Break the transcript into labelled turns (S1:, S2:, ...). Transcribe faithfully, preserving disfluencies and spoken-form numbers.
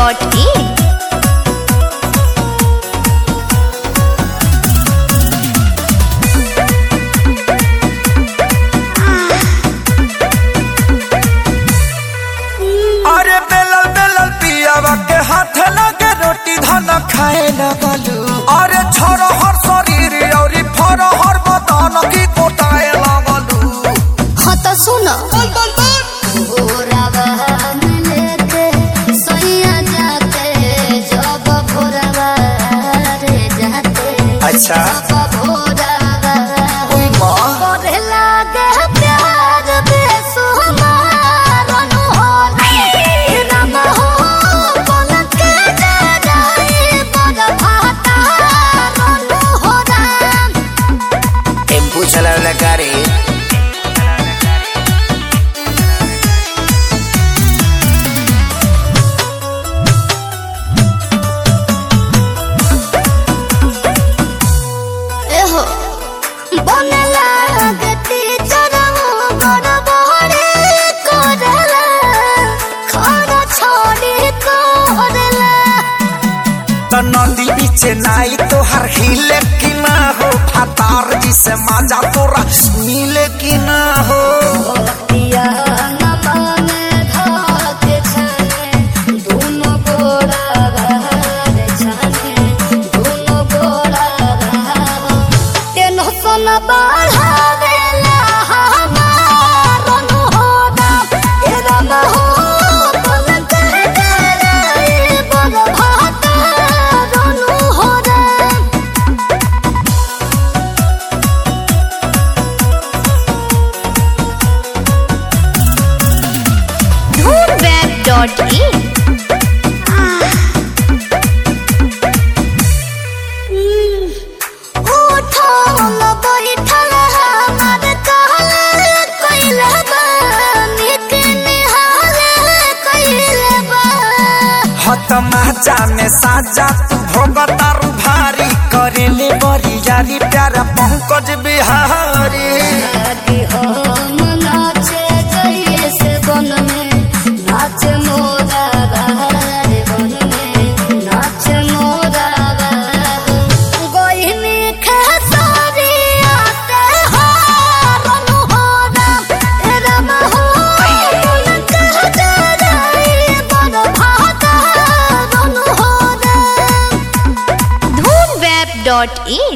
S1: Dot in.
S2: अरे बेलल बेलल पियावा के हाथ लगे रोटी धन खाए लगलू। अरे छोरो हर शरीर और फरो हर बदन की कोटाए लगलू।
S3: हाँ तो सुनो बोल बोल बोल भोरावा लेके सोया जाते जब भोरावा रे जाते
S2: अच्छा
S3: भोरावा
S2: ओए माँ
S3: करे लागे प्यार बेसुमार अनहोनी राम हो बोल के जाई बड़ भाता अनहोरा
S2: टेम्पू चलावला गाड़ी
S3: एहो बने लागती चरऊ बड़ बड़े करला खाना छोड़ी करला
S2: तो नदी बीच नाई तो हर हिले की ना हो। फतार जी से मजा तोरा मिले की ना हो।
S3: पिया न माने धाके छने दोनों गोड़ा बाहर छने दोनों गोड़ा बाहर टेंशन बढ़ावेला हमार अनहोरा ए राम हो बोल के जाई बड़ भाता अनहोरा
S1: धूम वेब डॉट इन।
S3: उठल बैठल हमार कहल कइले बा निक निहाल कइले बा
S2: हत माजा में साजा तू भोगतारू भारी करेले बड़ी यारी प्यारा पंकज बिहारी।
S3: लागी हम नाचे जैसे बन में नाचे मोरा बहार बन में नाचे मोरा बहार गोइनी खेसारी आते हार अनहोरा ए राम हो बोल के जाई बड़ भाता अनहोरा
S1: धूम वेब डॉट इन।